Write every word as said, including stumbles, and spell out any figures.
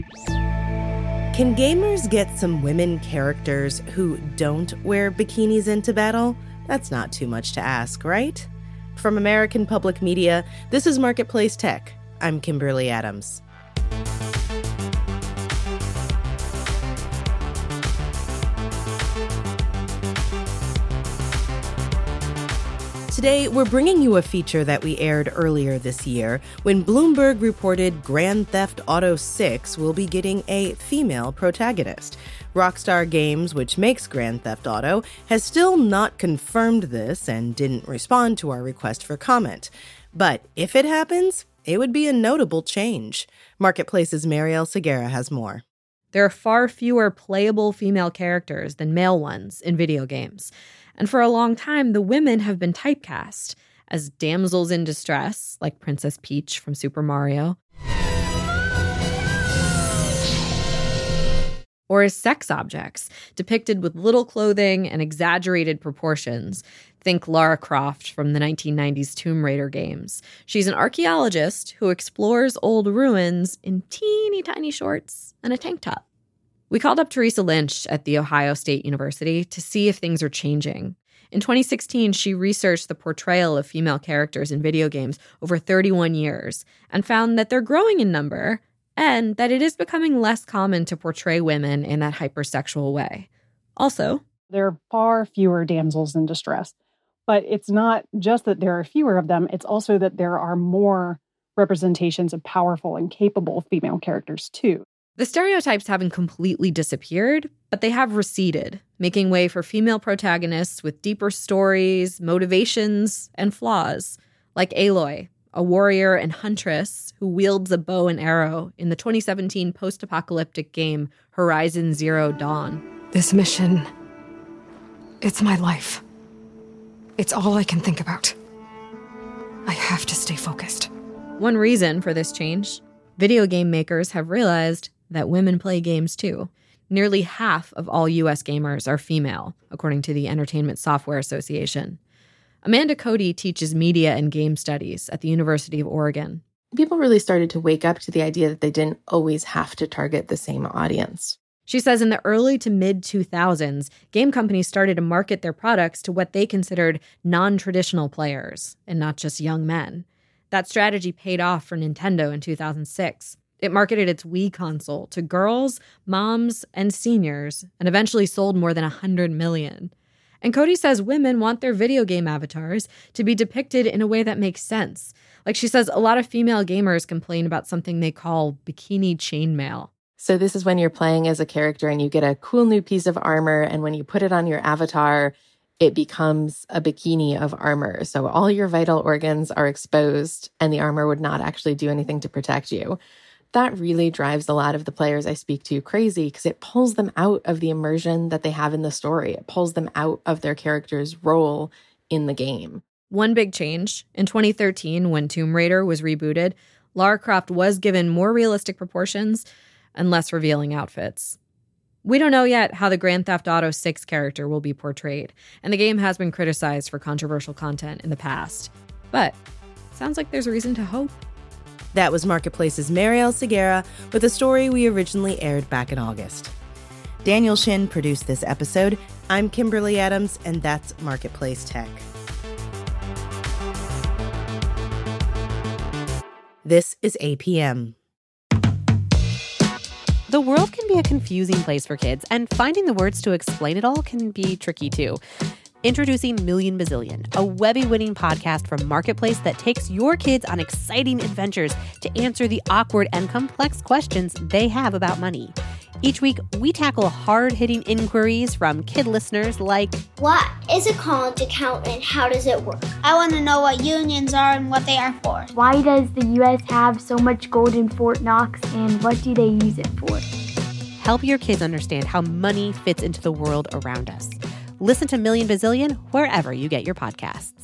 Can gamers get some women characters who don't wear bikinis into battle? That's not too much to ask, right? From American Public Media, this is Marketplace Tech. I'm Kimberly Adams. Today, we're bringing you a feature that we aired earlier this year when Bloomberg reported Grand Theft Auto six will be getting a female protagonist. Rockstar Games, which makes Grand Theft Auto, has still not confirmed this and didn't respond to our request for comment. But if it happens, it would be a notable change. Marketplace's Marielle Segura has more. There are far fewer playable female characters than male ones in video games. And for a long time, the women have been typecast as damsels in distress, like Princess Peach from Super Mario, or as sex objects, depicted with little clothing and exaggerated proportions. Think Lara Croft from the nineteen nineties Tomb Raider games. She's an archaeologist who explores old ruins in teeny tiny shorts and a tank top. We called up Teresa Lynch at The Ohio State University to see if things are changing. In twenty sixteen, she researched the portrayal of female characters in video games over thirty-one years and found that they're growing in number and that it is becoming less common to portray women in that hypersexual way. Also, there are far fewer damsels in distress, but it's not just that there are fewer of them, it's also that there are more representations of powerful and capable female characters too. The stereotypes haven't completely disappeared, but they have receded, making way for female protagonists with deeper stories, motivations, and flaws, like Aloy, a warrior and huntress who wields a bow and arrow in the twenty seventeen post-apocalyptic game Horizon Zero Dawn. This mission, it's my life. It's all I can think about. I have to stay focused. One reason for this change, video game makers have realized that women play games too. Nearly half of all U S gamers are female, according to the Entertainment Software Association. Amanda Cody teaches media and game studies at the University of Oregon. People really started to wake up to the idea that they didn't always have to target the same audience. She says in the early to mid two thousands, game companies started to market their products to what they considered non-traditional players, and not just young men. That strategy paid off for Nintendo in two thousand six. It marketed its Wii console to girls, moms, and seniors, and eventually sold more than one hundred million. And Cody says women want their video game avatars to be depicted in a way that makes sense. Like she says, a lot of female gamers complain about something they call bikini chainmail. So this is when you're playing as a character and you get a cool new piece of armor, and when you put it on your avatar, it becomes a bikini of armor. So all your vital organs are exposed, and the armor would not actually do anything to protect you. That really drives a lot of the players I speak to crazy because it pulls them out of the immersion that they have in the story. It pulls them out of their character's role in the game. One big change, in twenty thirteen, when Tomb Raider was rebooted, Lara Croft was given more realistic proportions and less revealing outfits. We don't know yet how the Grand Theft Auto six character will be portrayed, and the game has been criticized for controversial content in the past. But sounds like there's reason to hope. That was Marketplace's Marielle Segura with a story we originally aired back in August. Daniel Shin produced this episode. I'm Kimberly Adams, and that's Marketplace Tech. This is A P M. The world can be a confusing place for kids, and finding the words to explain it all can be tricky too. Introducing Million Bazillion, a Webby-winning podcast from Marketplace that takes your kids on exciting adventures to answer the awkward and complex questions they have about money. Each week, we tackle hard-hitting inquiries from kid listeners like, what is a college account and how does it work? I want to know what unions are and what they are for. Why does the U S have so much gold in Fort Knox, and what do they use it for? Help your kids understand how money fits into the world around us. Listen to Million Bazillion wherever you get your podcasts.